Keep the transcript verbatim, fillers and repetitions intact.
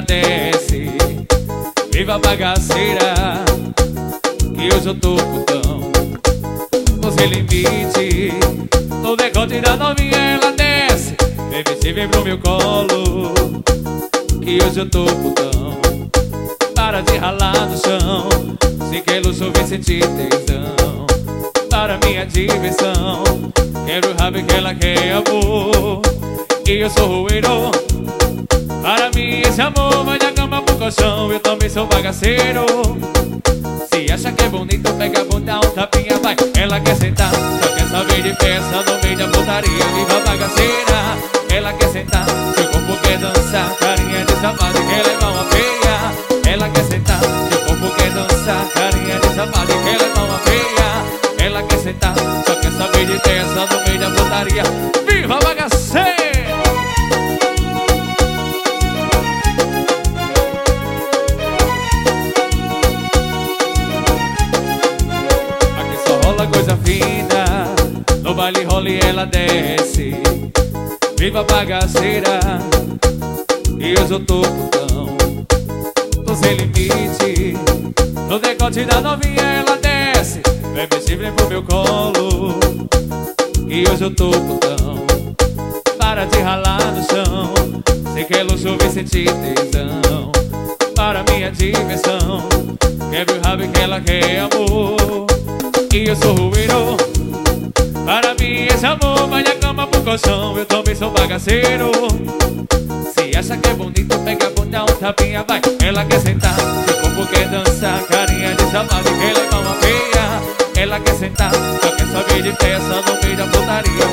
ela desce. Viva a bagaceira, que hoje eu tô putão. Tô sem limite, no decote da novinha ela desce. Baby, se vem pro meu colo, que hoje eu tô putão. Para de ralar no chão, se quer luxo vem sentir tesão. Para minha diversão, quero o rabo que ela quer amor. E eu sou rueiro, para mim esse amor vai da cama pro colchão. Eu também sou bagaceiro. Se acha que é bonito, pega a bunda, um tapinha, vai. Ela quer sentar, só quer saber de peça no meio da putaria. Viva a bagaceira, ela quer sentar, seu corpo quer dançar. Carinha de safado que ela é mal feia. Ela quer sentar, seu corpo quer dançar. Carinha de safado que ela é mal feia. Ela quer sentar, só quer saber de peça no meio da putaria. Viva a bagaceira! Coisa fina, no baile rola e ela desce. Viva a bagaceira, e hoje eu tô putão. Tô sem limite, no decote da novinha ela desce. Vem me chifre pro meu colo, e hoje eu tô putão. Para de ralar no chão, se quer luxo vem sentir tesão. Para minha diversão, quebra o rabo que ela quer amor. E eu sou rueiro, para mim esse amor vai da cama pro colchão. Eu também sou bagaceiro. Se acha que é bonito, pega a bunda, um tapinha, vai. Ela quer sentar, seu corpo quer dançar. Carinha de safado que ela é mal feia. Ela quer sentar, só quer saber de peça no meio da putaria.